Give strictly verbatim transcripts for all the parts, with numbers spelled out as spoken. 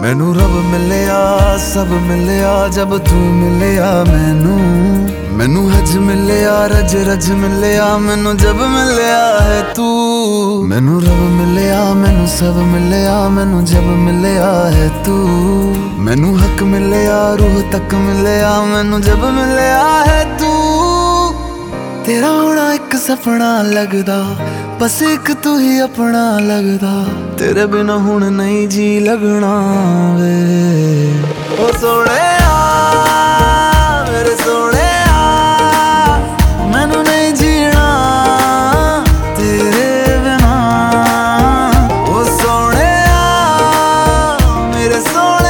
मैनू रब मिलिया सब मिलिया जब तू मिलिया मैनू। मैनू हज मिलिया रज रज मिलिया मैनू जब मिलिया है तू। मैनू रब मिलिया मैनू सब मिलिया मैनू जब मिलिया है तू। मैनू हक मिलिया रूह तक मिलिया मैनू जब मिलिया है तू। तेरा होना एक सपना लगदा बस एक तू ही अपना लगदा। तेरे बिना हुण नहीं जी लगना वे ओ सोने मेरे सोने मैनू नहीं जीना तेरे बिना। ओ सोने मेरे सोने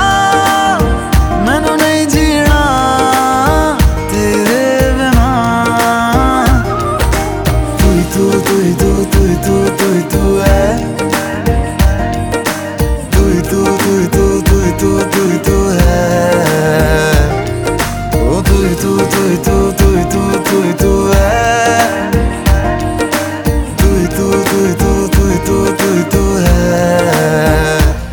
मैनू नहीं जीना तेरे बिना। तू ही तू तू ही तू तू ही तू तू ही तू है। तू ही तू तू ही तू तू ही तू तू ही तू है। ओ तू ही तू तू ही तू तू ही तू तू ही तू है। तू ही तू तू ही तू तू ही तू तू ही तू है।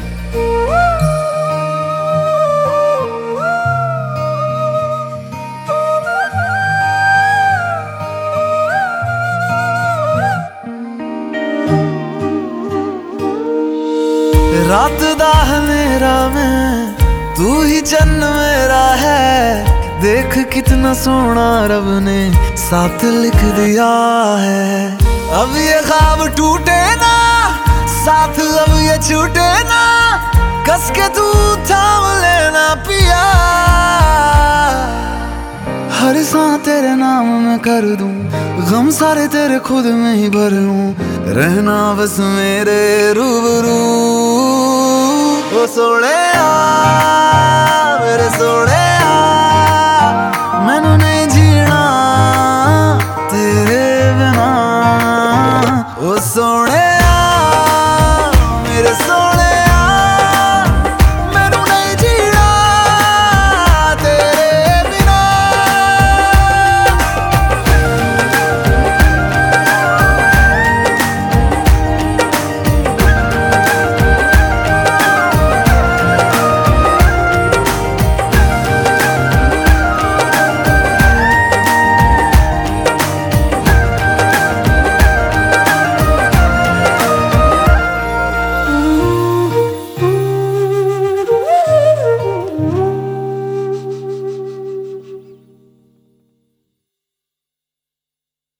रात दा मेरा मैं तू ही जन्म मेरा है। देख कितना सोना रब ने साथ लिख दिया है। अब ये ख्वाब टूटे ना साथ अब ये छूटे ना। कस के तू थाम लेना पिया। हर सांस तेरे नाम में कर दूं गम सारे तेरे खुद में ही भर लूं। रहना बस मेरे रूबरू ओ सोने